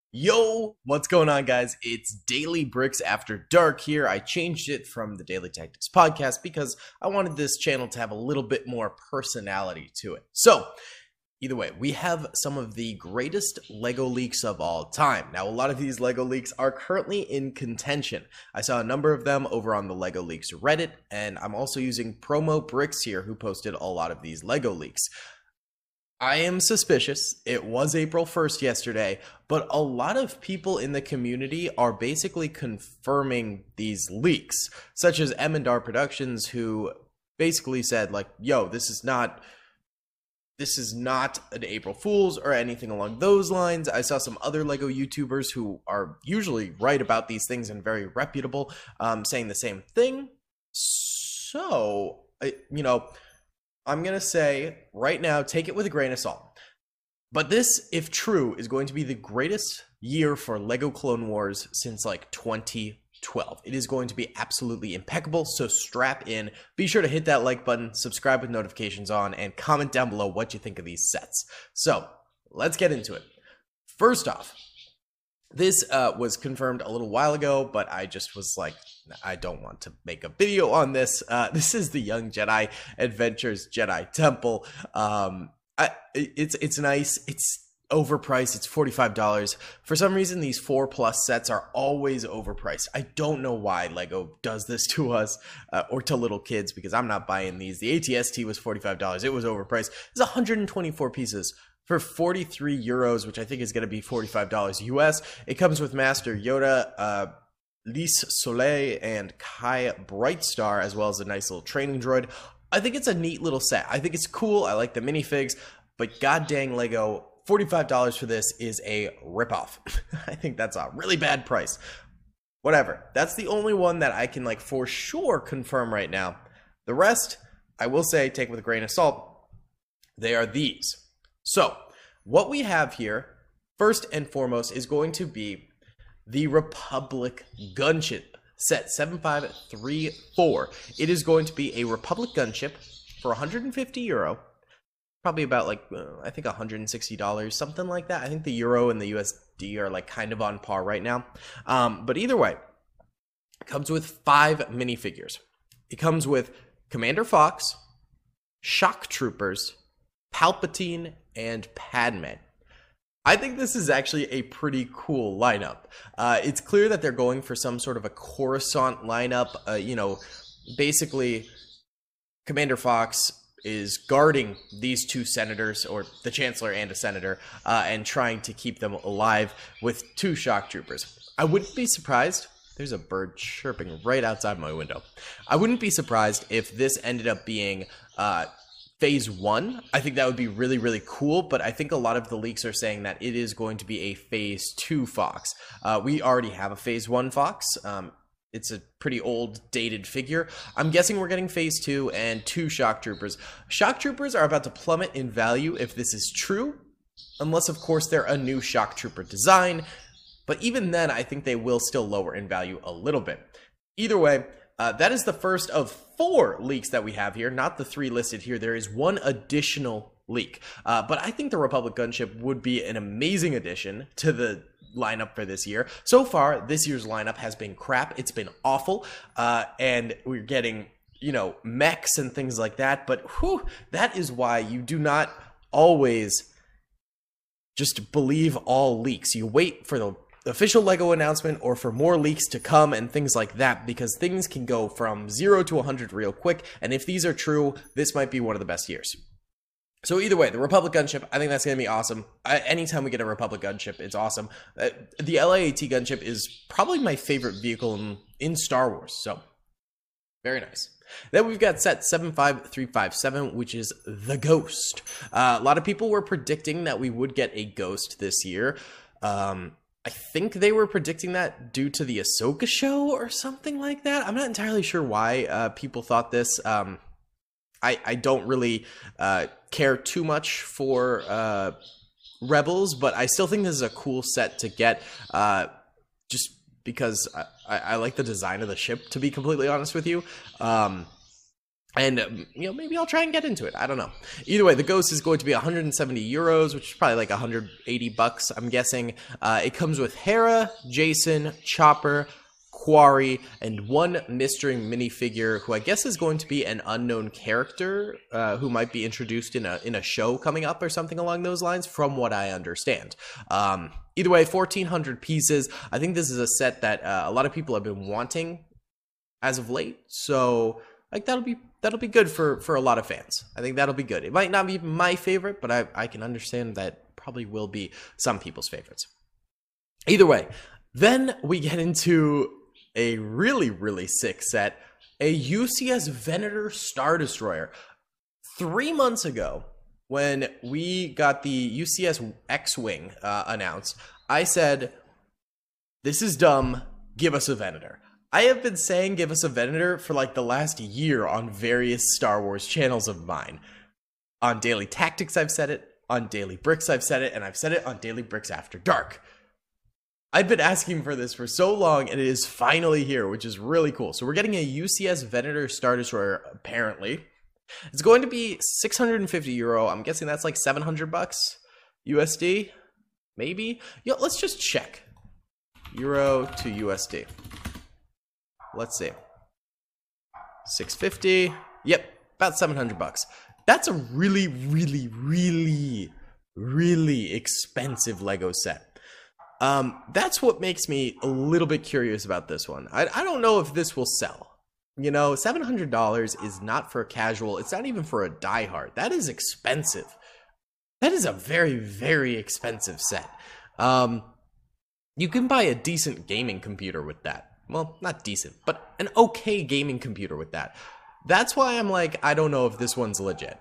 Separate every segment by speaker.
Speaker 1: Yo, what's going on, guys? It's Daily Bricks After Dark here. I changed it from the Daily Tactics podcast because I wanted this channel to have a little bit more personality to it. So, either way, we have some of the greatest LEGO leaks of all time. Now, a lot of these LEGO leaks are currently in contention. I saw a number of them over on the LEGO Leaks Reddit, and I'm also using Promo Bricks here, who posted a lot of these LEGO leaks. I am suspicious. It was April 1st yesterday, but a lot of people in the community are basically confirming these leaks, such as M&R Productions, who basically said, like, yo, this is not an April Fool's or anything along those lines. I saw some other LEGO YouTubers who are usually right about these things and very reputable, saying the same thing. So, I'm going to say right now, take it with a grain of salt. But this, if true, is going to be the greatest year for LEGO Clone Wars since like 2012. It is going to be absolutely impeccable, so strap in. Be sure to hit that like button, subscribe with notifications on, and comment down below what you think of these sets. So, let's get into it. First off, this was confirmed a little while ago, but I just was like, I don't want to make a video on this. This is the Young Jedi Adventures Jedi Temple. It's nice. It's overpriced. It's $45. For some reason, these 4+ sets are always overpriced. I don't know why LEGO does this to us or to little kids, because I'm not buying these. The ATST was $45. It was overpriced. It's 124 pieces for 43 euros, which I think is going to be $45 US. It comes with Master Yoda, Lys Soleil, and Kai Brightstar, as well as a nice little training droid. I think it's a neat little set. I think it's cool. I like the minifigs, but god dang LEGO, $45 for this is a ripoff. I think that's a really bad price. Whatever. That's the only one that I can like for sure confirm right now. The rest, I will say, take with a grain of salt. They are these. So, what we have here, first and foremost, is going to be the Republic Gunship set 7534. It is going to be a Republic Gunship for 150 euro, probably about like, I think $160, something like that. I think the euro and the USD are like kind of on par right now. But either way, it comes with 5 minifigures. It comes with Commander Fox, Shock Troopers, Palpatine, and Padme. I think this is actually a pretty cool lineup. It's clear that they're going for some sort of a Coruscant lineup. Basically, Commander Fox is guarding these 2 senators, or the Chancellor and a senator, and trying to keep them alive with 2 shock troopers. I wouldn't be surprised. There's a bird chirping right outside my window. I wouldn't be surprised if this ended up being Phase 1. I think that would be really, really cool, but I think a lot of the leaks are saying that it is going to be a Phase 2 Fox. We already have a Phase 1 Fox. It's a pretty old, dated figure. I'm guessing we're getting Phase 2 and 2 Shock Troopers. Shock Troopers are about to plummet in value if this is true, unless, of course, they're a new Shock Trooper design. But even then, I think they will still lower in value a little bit. Either way, that is the first of 4 leaks that we have here, not the 3 listed here. There is 1 additional leak. But I think the Republic Gunship would be an amazing addition to the lineup for this year. So far, this year's lineup has been crap. It's been awful. And we're getting, mechs and things like that. But that is why you do not always just believe all leaks. You wait for the official LEGO announcement or for more leaks to come and things like that, because things can go from 0 to 100 real quick, and if these are true, this might be one of the best years. So either way, the Republic Gunship, I think that's going to be awesome. Anytime we get a Republic Gunship, it's awesome. The LAAT Gunship is probably my favorite vehicle in Star Wars, so very nice. Then we've got set 75357, which is the Ghost. A lot of people were predicting that we would get a Ghost this year. I think they were predicting that due to the Ahsoka show or something like that. I'm not entirely sure why people thought this. I don't really care too much for Rebels, but I still think this is a cool set to get, just because I like the design of the ship, to be completely honest with you. And, maybe I'll try and get into it. I don't know. Either way, the Ghost is going to be 170 euros, which is probably like 180 bucks, I'm guessing. It comes with Hera, Jason, Chopper, Quarry, and one mystery minifigure who I guess is going to be an unknown character who might be introduced in a show coming up or something along those lines, from what I understand. Either way, 1,400 pieces. I think this is a set that a lot of people have been wanting as of late, so like that'll be good for a lot of fans. I think that'll be good. It might not be my favorite, but I can understand that probably will be some people's favorites. Either way, then we get into a really, really sick set, a UCS Venator Star Destroyer. 3 months ago, when we got the UCS X-Wing announced, I said, this is dumb, give us a Venator. I have been saying give us a Venator for like the last year on various Star Wars channels of mine. On Daily Tactics I've said it, on Daily Bricks I've said it, and I've said it on Daily Bricks After Dark. I've been asking for this for so long, and it is finally here, which is really cool. So we're getting a UCS Venator Star Destroyer, apparently. It's going to be 650 euro. I'm guessing that's like 700 bucks USD, maybe? Let's just check. Euro to USD. Let's see. 650. Yep, about 700 bucks. That's a really, really, really, really expensive Lego set. That's what makes me a little bit curious about this one. I don't know if this will sell. $700 is not for a casual. It's not even for a diehard. That is expensive. That is a very, very expensive set. You can buy a decent gaming computer with that. Well, not decent, but an okay gaming computer with that. That's why I'm like, I don't know if this one's legit.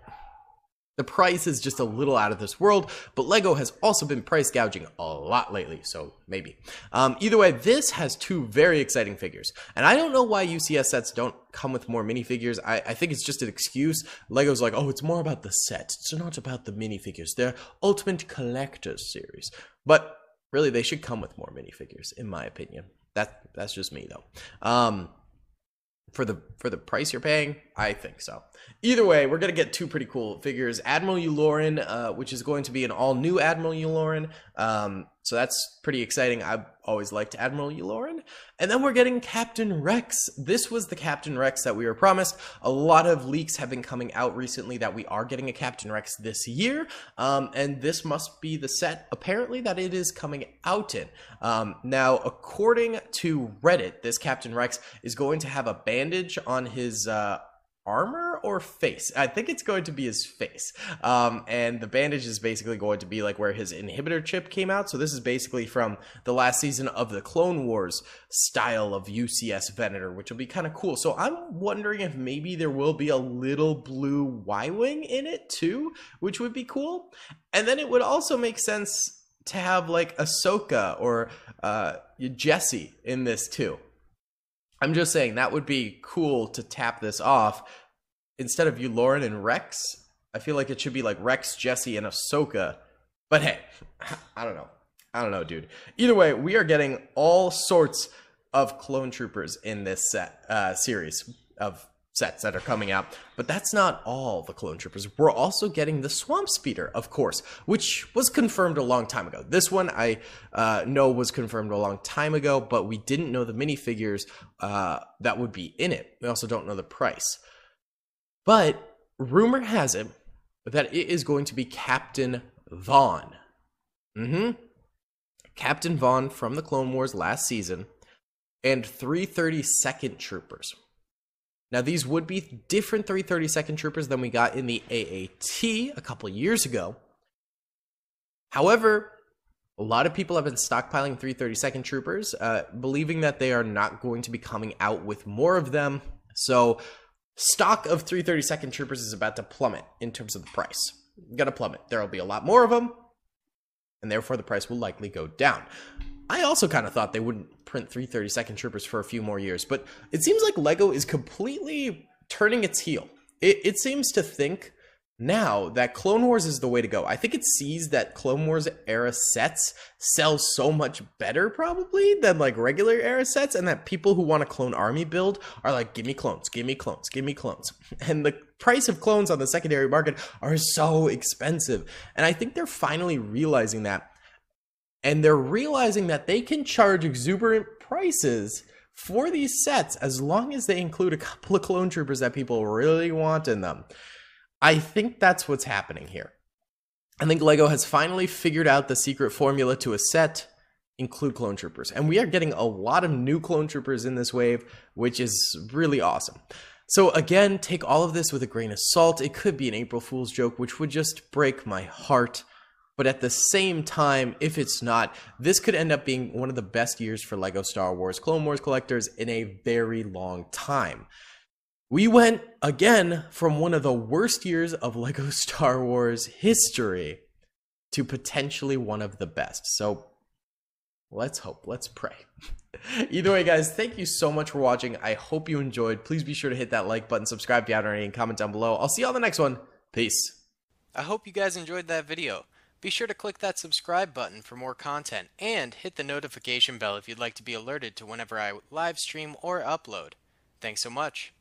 Speaker 1: The price is just a little out of this world, but Lego has also been price gouging a lot lately, so maybe. Either way, this has two very exciting figures, and I don't know why UCS sets don't come with more minifigures. I think it's just an excuse. Lego's like, oh, it's more about the set. It's not about the minifigures. They're Ultimate Collectors series. But really, they should come with more minifigures, in my opinion. That's just me, though. For the price you're paying, I think so. Either way, we're going to get two pretty cool figures. Admiral Yularen, which is going to be an all-new Admiral Yularen. So that's pretty exciting. I've always liked Admiral Yularen. And then we're getting Captain Rex. This was the Captain Rex that we were promised. A lot of leaks have been coming out recently that we are getting a Captain Rex this year. And this must be the set, apparently, that it is coming out in. Now, according to Reddit, this Captain Rex is going to have a bandage on his armor or face. I think it's going to be his face. And the bandage is basically going to be like where his inhibitor chip came out. So this is basically from the last season of the Clone Wars style of UCS Venator, which will be kind of cool. So I'm wondering if maybe there will be a little blue Y-Wing in it too, which would be cool. And then it would also make sense to have like Ahsoka or Jessie in this too. I'm just saying that would be cool to tap this off. Instead of Yularen and Rex, I feel like it should be like Rex, Jessie, and Ahsoka. But hey, I don't know. I don't know, dude. Either way, we are getting all sorts of clone troopers in this set series of sets that are coming out. But that's not all the clone troopers. We're also getting the Swamp Speeder, of course, which was confirmed a long time ago. This one I know was confirmed a long time ago, but we didn't know the minifigures that would be in it. We also don't know the price. But rumor has it that it is going to be Captain Vaughn. Captain Vaughn from the Clone Wars last season, and 332nd Troopers. Now, these would be different 332nd Troopers than we got in the AAT a couple years ago. However, a lot of people have been stockpiling 332nd Troopers, believing that they are not going to be coming out with more of them. So, stock of 332nd Troopers is about to plummet in terms of the price. Gonna plummet. There will be a lot more of them, and therefore the price will likely go down. I also kind of thought they wouldn't print 332nd Troopers for a few more years, but it seems like Lego is completely turning its heel. It seems to think now that Clone Wars is the way to go. I think it sees that Clone Wars era sets sell so much better probably than like regular era sets, and that people who want a clone army build are like, give me clones, give me clones, give me clones. And the price of clones on the secondary market are so expensive. And I think they're finally realizing that. And they're realizing that they can charge exuberant prices for these sets as long as they include a couple of clone troopers that people really want in them. I think that's what's happening here. I think LEGO has finally figured out the secret formula to a set, include clone troopers. And we are getting a lot of new clone troopers in this wave, which is really awesome. So again, take all of this with a grain of salt. It could be an April Fool's joke, which would just break my heart. But at the same time, if it's not, this could end up being one of the best years for LEGO Star Wars Clone Wars collectors in a very long time. We went, again, from one of the worst years of LEGO Star Wars history to potentially one of the best. So let's hope, let's pray. Either way, guys, thank you so much for watching. I hope you enjoyed. Please be sure to hit that like button, subscribe if you haven't already, and comment down below. I'll see you on the next one. Peace.
Speaker 2: I hope you guys enjoyed that video. Be sure to click that subscribe button for more content, and hit the notification bell if you'd like to be alerted to whenever I live stream or upload. Thanks so much.